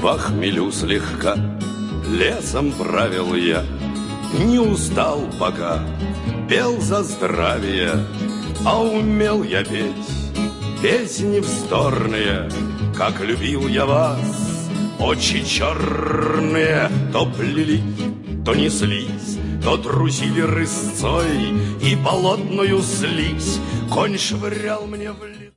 во хмелю слегка. Лесом правил я, не устал пока, пел за здравие, а умел я петь песни вздорные, как любил я вас. Очи черные то плели, то неслись, то трусили рысцой, и болотную слизь конь швырял мне в лицо.